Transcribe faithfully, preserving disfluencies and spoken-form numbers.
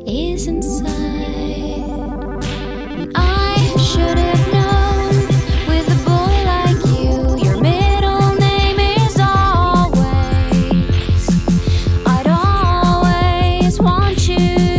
is inside. And I should have known with a boy like you, your middle name is always. I'd always want you.